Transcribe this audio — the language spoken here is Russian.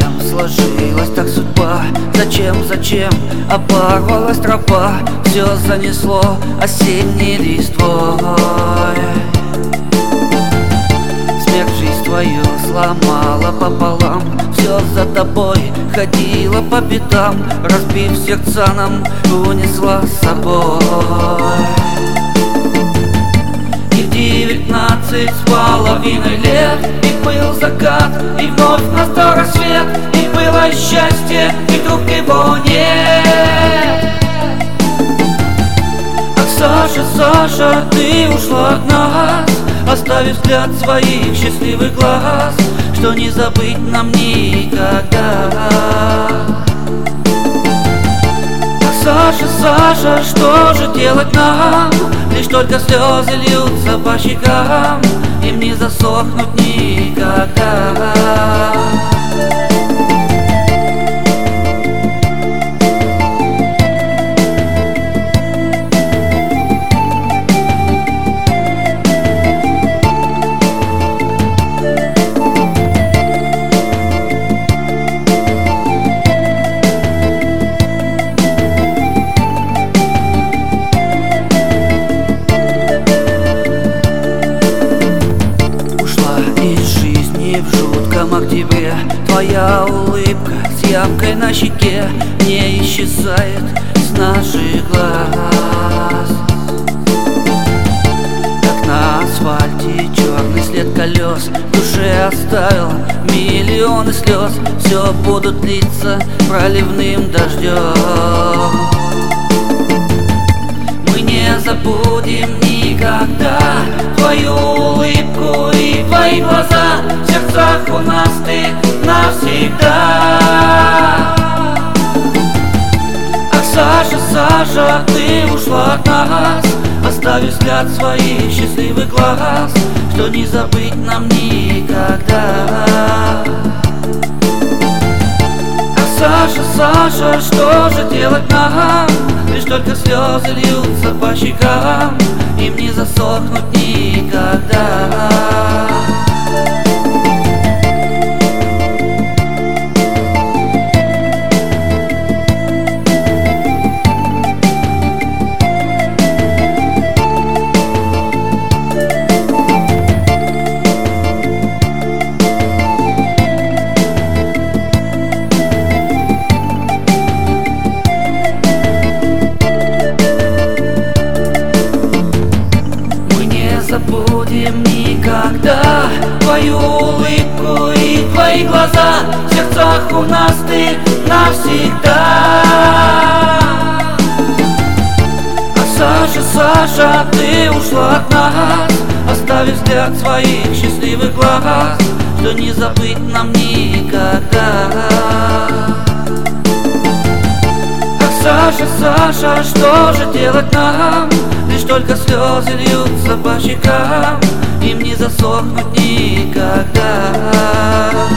Зачем сложилась так судьба? Зачем оборвалась тропа? Все занесло осенней листвой. Смерть жизнь твою сломала пополам. Все за тобой ходила по пятам, разбив сердца нам, унесла с собой. И в 19 с половиной лет и был закат, и вновь настал рассвет, и было счастье, и вдруг его нет. Ах, Саша, Саша, ты ушла от нас, оставив взгляд своих счастливых глаз, что не забыть нам никогда. Ах, Саша, Саша, что же делать нам? Лишь только слезы льются по щекам, им не засохнут никогда. В жутком октябре твоя улыбка с ямкой на щеке не исчезает с наших глаз. Как на асфальте черный след колес, в душе оставил миллионы слез. Все будут литься проливным дождем. Мы не забудем никогда твою улыбку и твои глаза. В сердцах у нас ты навсегда. Ах, Саша, Саша, ты ушла от нас, оставив взгляд своих счастливых глаз, что не забыть нам никогда. Ах, Саша, Саша, что же делать нам? Лишь только слезы льются по щекам, им не засохнут никогда. Забудем никогда твою улыбку и твои глаза. В сердцах у нас ты навсегда. А Саша, Саша, ты ушла от нас, оставив взгляд своих счастливых глаз, что не забыть нам никогда. Ах, Саша, Саша, что же делать нам? Лишь только слезы льются по щекам, им не засохнуть никогда.